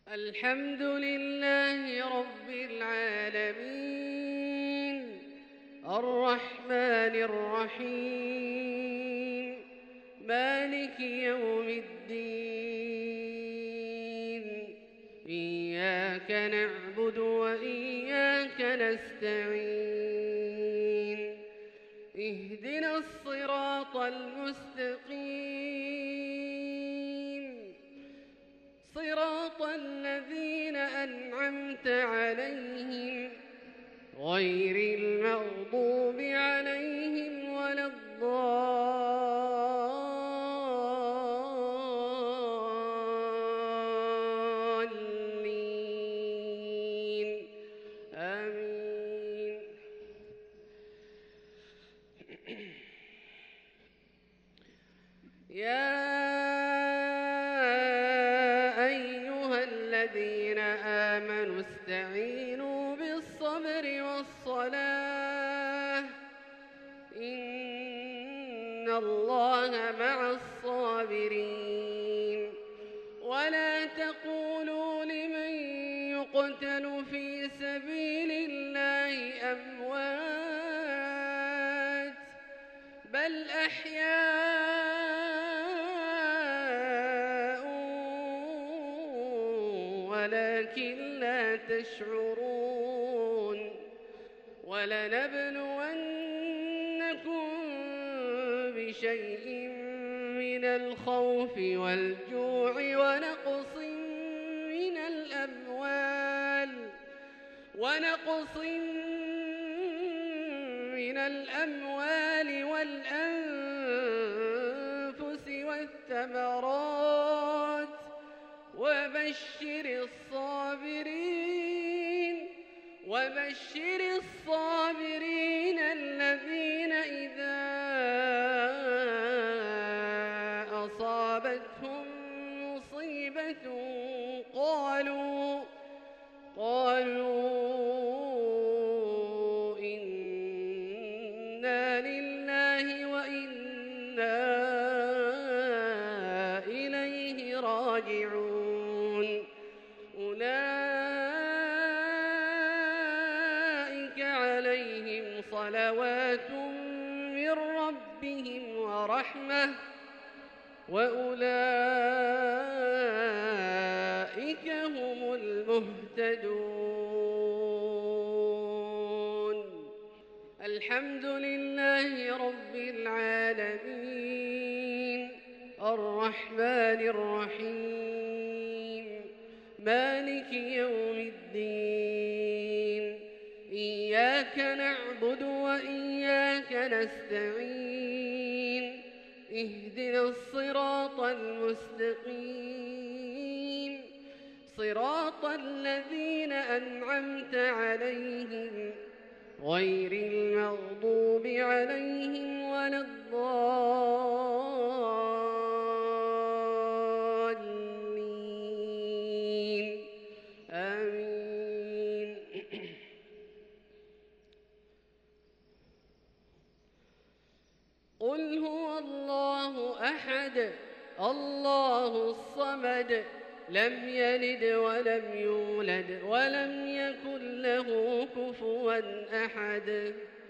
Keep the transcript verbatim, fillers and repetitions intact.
الحمد لله رب العالمين الرحمن الرحيم مالك يوم الدين إياك نعبد وإياك نستعين اهدنا الصراط المستقيم صراط الذين أنعمت عليهم غير المغضوب عليهم ولا الضالين آمين. يا الذين آمنوا استعينوا بالصبر والصلاة إن الله مع الصابرين ولا تقولوا لمن يقتل في سبيل الله أموات بل أحياء ولكن لا تشعرون ولنبلونكم بشيء من الخوف والجوع ونقص من الأموال ونقص من الأموال والأنفس والثمرات وبشر الصابرين وبشر الصابرين الذين إذا أصابتهم مصيبة قالوا قالوا إنا لله وإنا إليه راجعون أولئك عليهم صلوات من ربهم ورحمة وأولئك هم المهتدون. الحمد لله رب العالمين الرحمن الرحيم مالك يوم الدين إياك نعبد وإياك نستعين اهدنا الصراط المستقيم صراط الذين أنعمت عليهم غير المغضوب عليهم ولا الضالين آمين. قل هو الله أحد الله الصمد لم يلد ولم يولد ولم يكن له كفوا أحد.